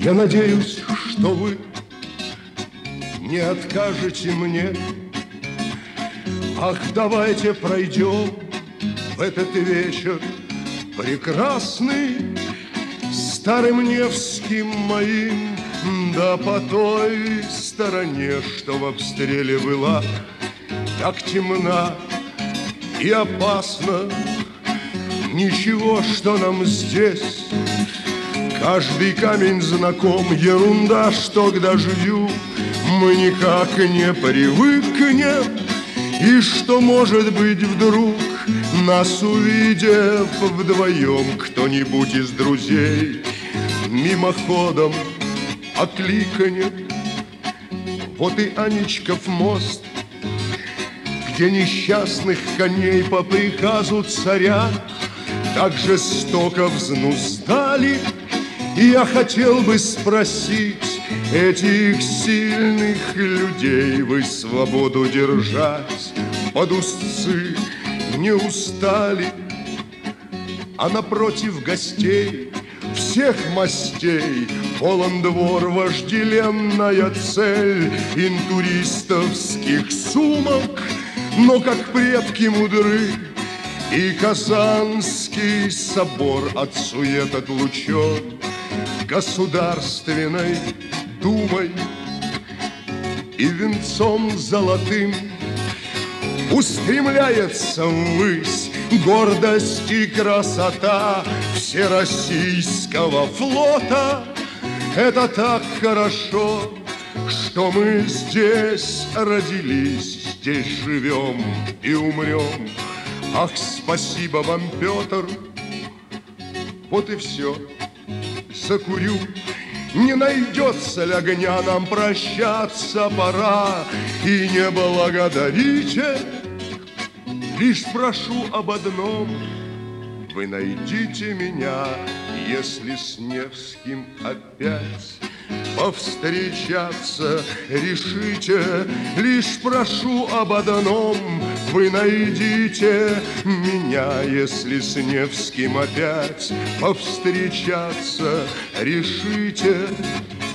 Я надеюсь, что вы не откажете мне. Ах, давайте пройдем в этот вечер прекрасный старым Невским моим, да по той стороне, что в обстреле была так темна и опасна. Ничего, что нам здесь каждый камень знаком, ерунда, что к дождю мы никак не привыкнем. И что, может быть, вдруг, нас увидев вдвоем, кто-нибудь из друзей мимоходом окликнет: вот и Аничков мост, где несчастных коней по приказу царя так жестоко взнуздали. И я хотел бы спросить этих сильных людей: вы свободу держать под узцы не устали? А напротив гостей всех мастей полон двор, вожделенная цель интуристовских сумок. Но как предки мудры, и Казанский собор от сует отлучен Государственной Думой, и венцом золотым устремляется ввысь гордость и красота Всероссийского флота. Это так хорошо, что мы здесь родились, здесь живем и умрем. Ах, спасибо вам, Петр. Вот и все. Закурю. Не найдется ли огня, нам прощаться пора. И не благодарите, лишь прошу об одном: вы найдите меня, если с Невским опять повстречаться решите. Лишь прошу об одном: вы найдите меня, если с Невским опять повстречаться решите.